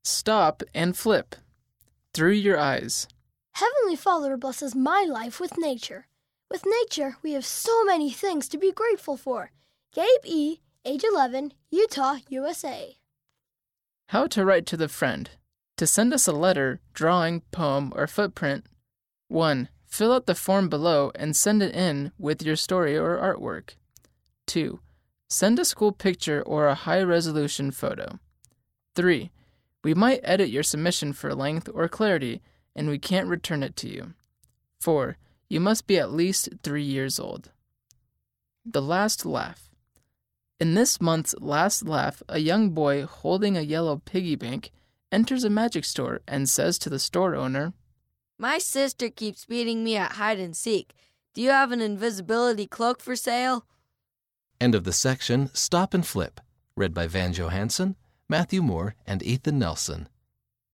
Stop and flip. Through your eyes. Heavenly Father blesses my life with nature. With nature, we have so many things to be grateful for. Gabe E., age 11, Utah, USA. How to write to the friend. To send us a letter, drawing, poem, or footprint. 1. Fill out the form below and send it in with your story or artwork. 2. Send a school picture or a high-resolution photo. 3. We might edit your submission for length or clarity, and we can't return it to you. 4. You must be at least 3 years old. The Last Laugh. In this month's Last Laugh, a young boy holding a yellow piggy bank enters a magic store and says to the store owner, "My sister keeps beating me at hide and seek. Do you have an invisibility cloak for sale?" End of the section Stop and Flip, read by Van Johansson, Matthew Moore, and Ethan Nelson.